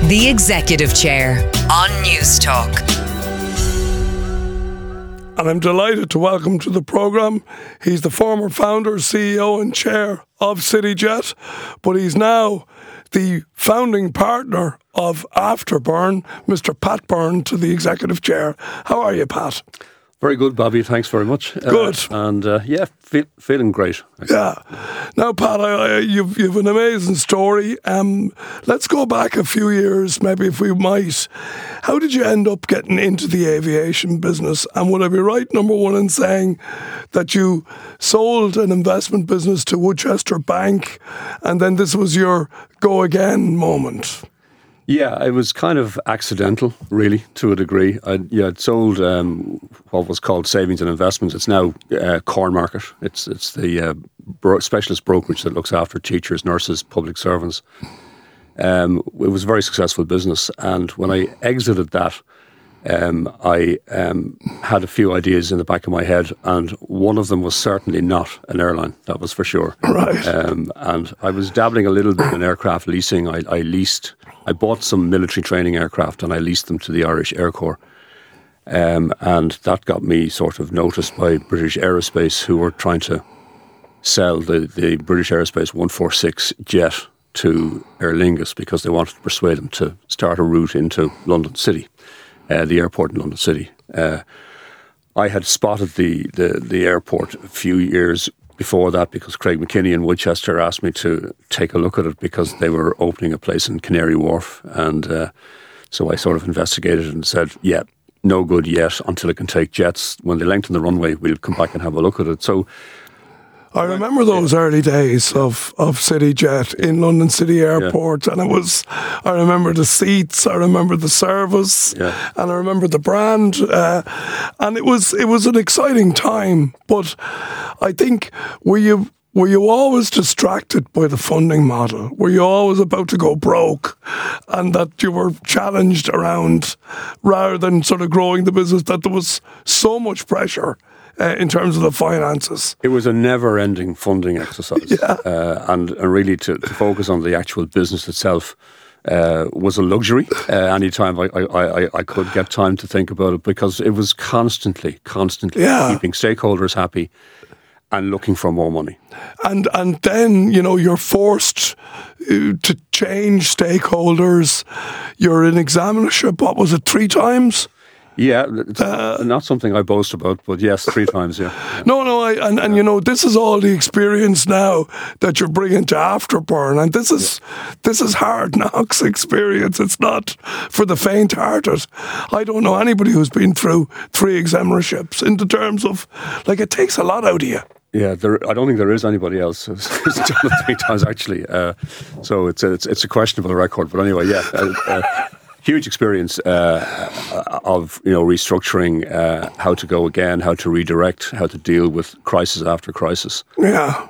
The Executive Chair on News Talk. And I'm delighted to welcome to the programme. He's the former founder, CEO and chair of CityJet, but he's now the founding partner of Afterburn, Mr. Pat Byrne, to the Executive Chair. How are you, Pat? Very good, Bobby. Thanks very much. Good. Feeling great. Actually. Yeah. Now, Pat, you've an amazing story. Let's go back a few years, maybe if we might. How did you end up getting into the aviation business? And would I be right, number one, in saying that you sold an investment business to Woodchester Bank, and then this was your go again moment? Yeah, it was kind of accidental, really, to a degree. I'd sold what was called Savings and Investments. It's now Cornmarket. It's the specialist brokerage that looks after teachers, nurses, public servants. It was a very successful business. And when I exited that, I had a few ideas in the back of my head, and one of them was certainly not an airline, that was for sure. Right. And I was dabbling a little bit in aircraft leasing. I bought some military training aircraft and I leased them to the Irish Air Corps. And that got me sort of noticed by British Aerospace, who were trying to sell the British Aerospace 146 jet to Aer Lingus because they wanted to persuade them to start a route into London City, the airport in London City. I had spotted the airport a few years before that because Craig McKinney in Woodchester asked me to take a look at it because they were opening a place in Canary Wharf. And so I sort of investigated and said, yeah, no good yet until it can take jets. When they lengthen the runway, we'll come back and have a look at it. So I remember those early days of CityJet in London City Airport, and I remember the seats, I remember the service, and I remember the brand, and it was an exciting time. But I think were you always distracted by the funding model? Were you always about to go broke, and that you were challenged around rather than sort of growing the business? That there was so much pressure in terms of the finances. It was a never-ending funding exercise. And really to focus on the actual business itself was a luxury. Anytime I could get time to think about it, because it was constantly keeping stakeholders happy and looking for more money. And then, you're forced to change stakeholders. You're in examinership, what was it, 3 times? Yeah, not something I boast about, but yes, 3 times, yeah. No, this is all the experience now that you're bringing to Afterburn, and this is hard knocks experience. It's not for the faint-hearted. I don't know anybody who's been through 3 examinerships in the terms of, it takes a lot out of you. Yeah, I don't think there is anybody else who's done it 3 times, actually. So it's a questionable record, but anyway, yeah. Huge experience of restructuring, how to go again, how to redirect, how to deal with crisis after crisis. Yeah,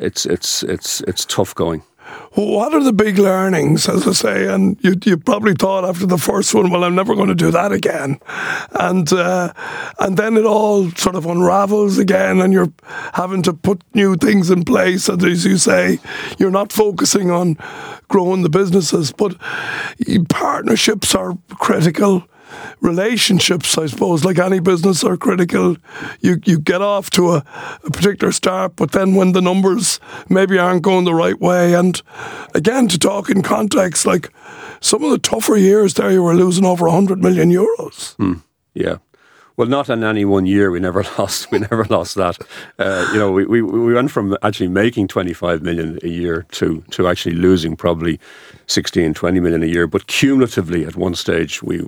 it's tough going. What are the big learnings, as I say? And you probably thought after the first one, well, I'm never going to do that again. And then it all sort of unravels again, and you're having to put new things in place. And as you say, you're not focusing on growing the businesses, but partnerships are critical. Relationships, I suppose, like any business, are critical. You get off to a particular start, but then when the numbers maybe aren't going the right way, and again, to talk in context, like some of the tougher years there, you were losing over 100 million euros. Yeah. Well, not in any one year. We never lost that. We went from actually making 25 million a year to actually losing probably 16, 20 million a year. But cumulatively, at one stage, we'd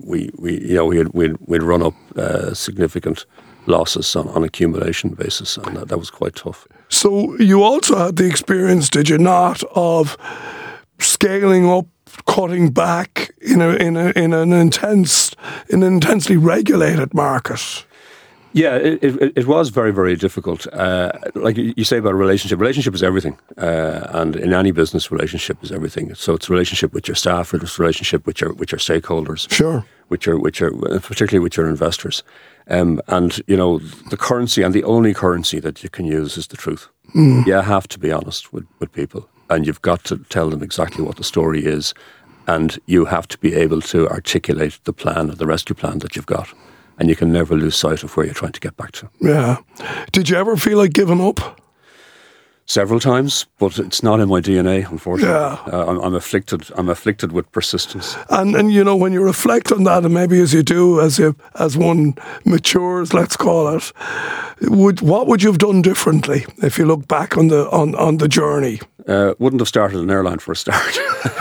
run up significant losses on accumulation basis, and that was quite tough. So you also had the experience, did you not, of scaling up, cutting back in an intensely regulated market? Yeah, it was very, very difficult. Like you say about a relationship is everything. And in any business, relationship is everything. So it's a relationship with your staff, it's a relationship with your stakeholders. Sure. Which are particularly with your investors. And, the currency, and the only currency that you can use, is the truth. You have to be honest with people, and you've got to tell them exactly what the story is. and you have to be able to articulate the plan, or the rescue plan that you've got, and you can never lose sight of where you're trying to get back to. Yeah. Did you ever feel like giving up? Several times, but it's not in my DNA, unfortunately. Yeah. I'm afflicted with persistence. And you know, when you reflect on that, and maybe as you do, as one matures, let's call it, what would you have done differently if you look back on the journey? Wouldn't have started an airline for a start.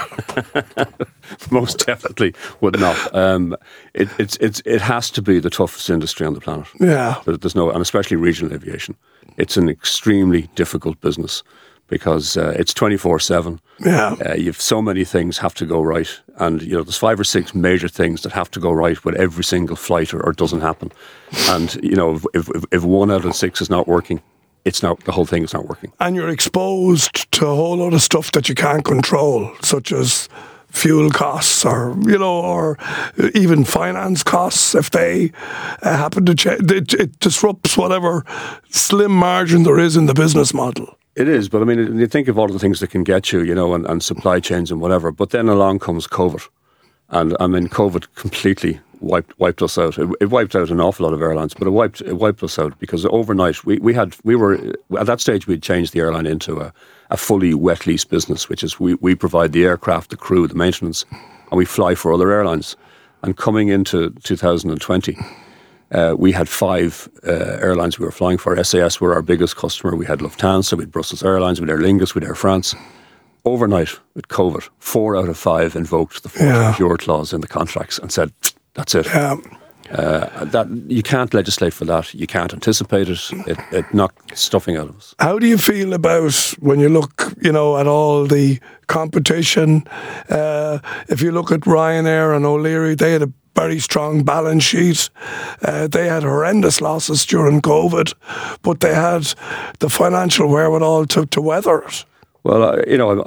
Most definitely would not. It has to be the toughest industry on the planet. Yeah. There's no, and especially regional aviation. It's an extremely difficult business because it's 24/7. Yeah. You've so many things have to go right, and you know there's 5 or 6 major things that have to go right with every single flight, or it doesn't happen. And you know if 1 out of 6 is not working, it's not, the whole thing is not working. And you're exposed to a whole lot of stuff that you can't control, such as fuel costs, or or even finance costs. If they happen to change, it disrupts whatever slim margin there is in the business model. It is, but I mean, you think of all the things that can get you, and supply chains and whatever. But then along comes COVID, and I mean, COVID completely wiped us out. It wiped out an awful lot of airlines, but it wiped us out because overnight we were at that stage we'd changed the airline into a fully wet lease business, which is we provide the aircraft, the crew, the maintenance, and we fly for other airlines. And coming into 2020, we had 5 airlines we were flying for. SAS were our biggest customer. We had Lufthansa, we had Brussels Airlines, we had Aer Lingus, we had Air France. Overnight, with COVID, 4 out of 5 invoked the force majeure clause in the contracts and said, that's it. Yeah. That you can't legislate for that. You can't anticipate it. It knocked stuffing out of us. How do you feel about when you look, at all the competition? If you look at Ryanair and O'Leary, they had a very strong balance sheet. They had horrendous losses during COVID, but they had the financial wherewithal to weather it. Well,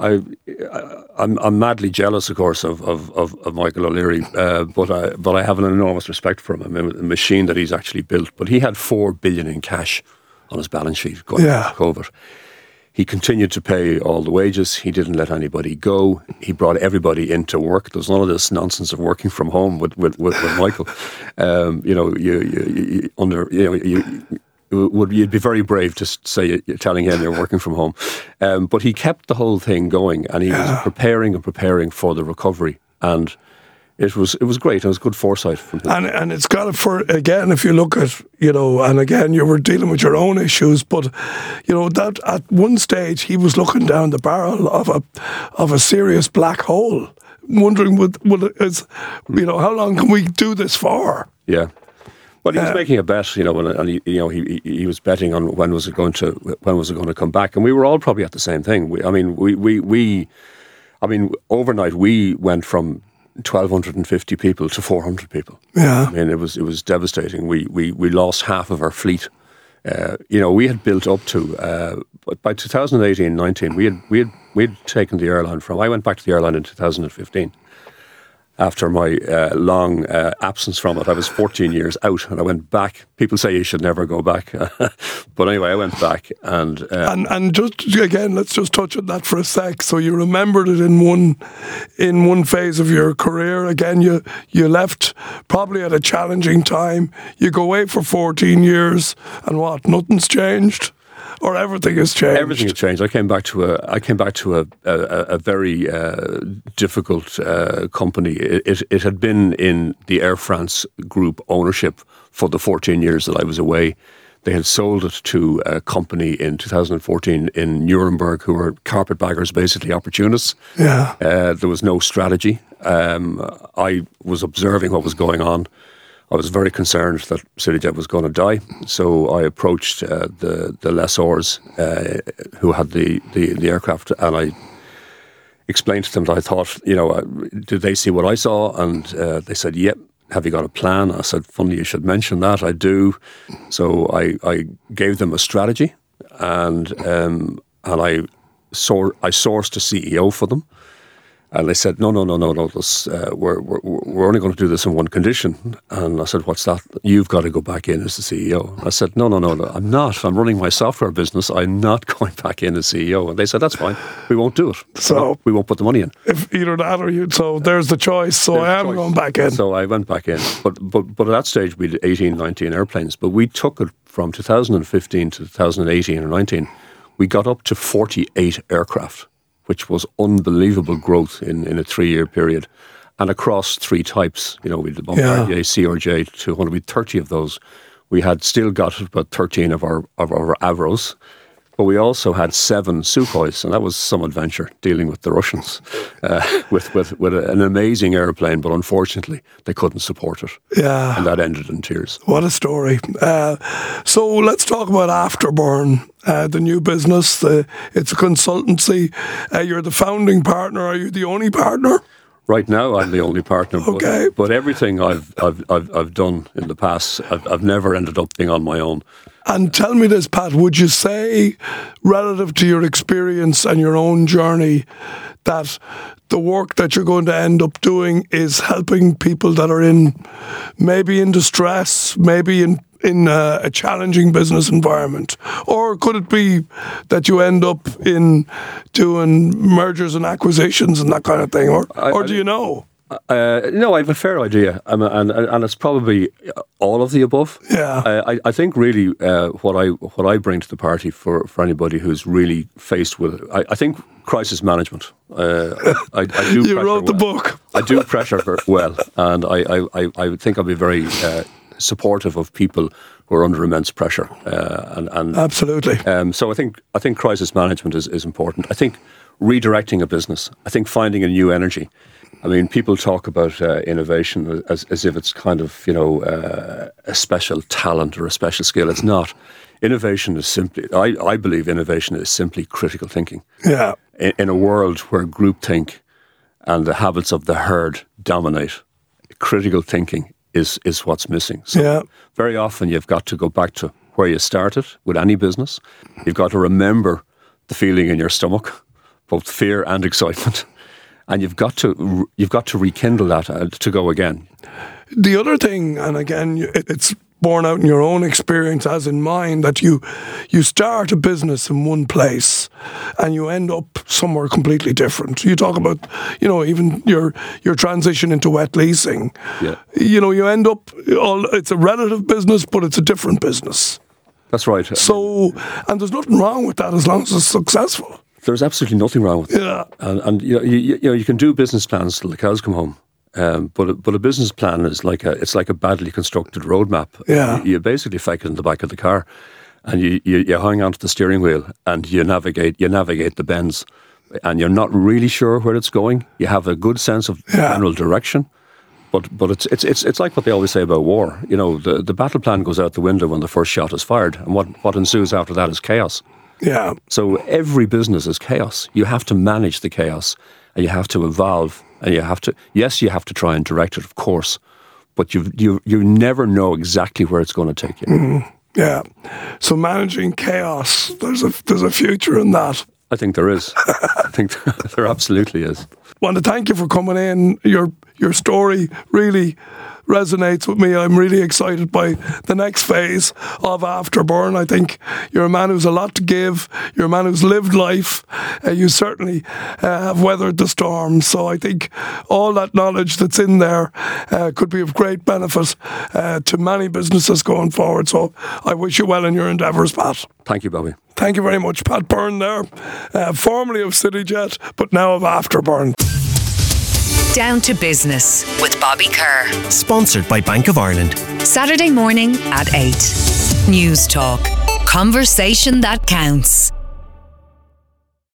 I'm madly jealous, of course, of Michael O'Leary, but I have an enormous respect for him. I mean, the machine that he's actually built. But he had $4 billion in cash on his balance sheet going into COVID. He continued to pay all the wages. He didn't let anybody go. He brought everybody into work. There's none of this nonsense of working from home with Michael. You'd be very brave to say telling him you're working from home, but he kept the whole thing going, and he was preparing for the recovery, and it was great. It was good foresight from him. And it's got it for, again, if you look at and again you were dealing with your own issues, but that at one stage he was looking down the barrel of a serious black hole, wondering how long can we do this for? Yeah. But he was making a bet, and he was betting on when was it going to come back, and we were all probably at the same thing. Overnight we went from 1,250 people to 400 people. Yeah, I mean it was devastating. We lost half of our fleet. We had built up to by 2018-19 we had taken the airline from. I went back to the airline in 2015. After my long absence from it. I was 14 years out, and I went back. People say you should never go back, but anyway, I went back, and just again, let's just touch on that for a sec. So you remembered it in one phase of your career. Again, you left probably at a challenging time. You go away for 14 years, and what? Nothing's changed. Or everything has changed. Everything has changed. I came back to a very difficult company. It had been in the Air France group ownership for the 14 years that I was away. They had sold it to a company in 2014 in Nuremberg who were carpetbaggers, basically opportunists. Yeah. There was no strategy. I was observing what was going on. I was very concerned that CityJet was going to die, so I approached the lessors who had the aircraft, and I explained to them that I thought, did they see what I saw? And they said, yep. Have you got a plan? I said, funny you should mention that. I do. So I gave them a strategy, and I sourced a CEO for them. And they said, no, this, we're only going to do this on one condition. And I said, what's that? You've got to go back in as the CEO. I said, no, I'm not. I'm running my software business. I'm not going back in as CEO. And they said, that's fine. We won't do it. So we won't put the money in. If either that or you, so there's the choice. So I am going back in. So I went back in. But at that stage, we did 18, 19 airplanes. But we took it from 2015 to 2018 or 19. We got up to 48 aircraft, which was unbelievable growth in a 3-year period, and across 3 types. We had the Bombardier CRJ 200. We had 30 of those. We had still got about 13 of our Avros, but we also had 7 Sukhois, and that was some adventure dealing with the Russians with an amazing airplane, but unfortunately they couldn't support it. Yeah, and that ended in tears. What a story! So let's talk about Afterburn. The new business, it's a consultancy. You're the founding partner. Are you the only partner? Right now, I'm the only partner. Okay. But everything I've done in the past, I've never ended up being on my own. And tell me this, Pat, would you say, relative to your experience and your own journey, that the work that you're going to end up doing is helping people that are maybe in distress, maybe in a challenging business environment? Or could it be that you end up in doing mergers and acquisitions and that kind of thing? Or do you know? No, I have a fair idea, and it's probably all of the above. Yeah, I think really what I bring to the party for anybody who's really faced with, I think crisis management. I do. You wrote the book. I do pressure very well, and I think I'll be very supportive of people who are under immense pressure. And absolutely. So I think crisis management is important. I think redirecting a business. I think finding a new energy. I mean, people talk about innovation as if it's kind of, a special talent or a special skill. It's not. Innovation is simply, I believe innovation is simply critical thinking. Yeah. In a world where groupthink and the habits of the herd dominate, critical thinking is what's missing. So very often you've got to go back to where you started with any business. You've got to remember the feeling in your stomach, both fear and excitement. And you've got to rekindle that to go again. The other thing, and again, it's borne out in your own experience as in mine, that you start a business in one place and you end up somewhere completely different. You talk about, even your transition into wet leasing. Yeah. You end up, it's a relative business, but it's a different business. That's right. So, and there's nothing wrong with that as long as it's successful. There's absolutely nothing wrong with it. Yeah. And you can do business plans till the cows come home. But a business plan is like a badly constructed roadmap. Yeah. You basically fake it in the back of the car, and you hang onto the steering wheel and you navigate the bends, and you're not really sure where it's going. You have a good sense of general direction, but it's like what they always say about war. The battle plan goes out the window when the first shot is fired, and what ensues after that is chaos. Yeah. So every business is chaos. You have to manage the chaos, and you have to evolve, and you have to try and direct it, of course, but you never know exactly where it's going to take you. Mm, yeah. So managing chaos, there's a future in that. I think there is. I think there absolutely is. I want to thank you for coming in. Your story really resonates with me. I'm really excited by the next phase of Afterburn. I think you're a man who's a lot to give. You're a man who's lived life. You certainly have weathered the storm. So I think all that knowledge that's in there could be of great benefit to many businesses going forward. So I wish you well in your endeavours, Pat. Thank you, Bobby. Thank you very much. Pat Byrne there, formerly of CityJet, but now of Afterburn. Down to Business with Bobby Kerr. Sponsored by Bank of Ireland. Saturday morning at 8. News Talk. Conversation that counts.